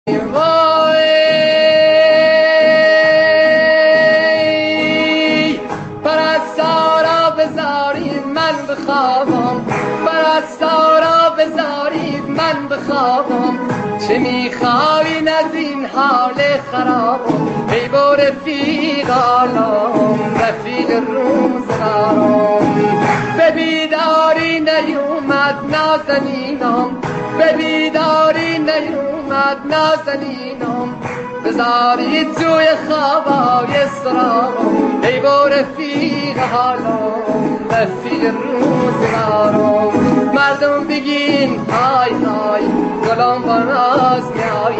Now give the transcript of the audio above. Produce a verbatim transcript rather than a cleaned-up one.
وای پرستارا بذارید من بخوابم، پرستارا بذارید من بخوابم، چه میخواین از این حال خرابم؟ ای با رفیقانم رفیق روزگارم، به بیداری نیومد نازنینم، به بیداری نیومد نازنینم، بذارید توی خوابای سرابم، ای با رفیق حالم رفیق روزگارم. مردم بگین های های گلام با ناز میای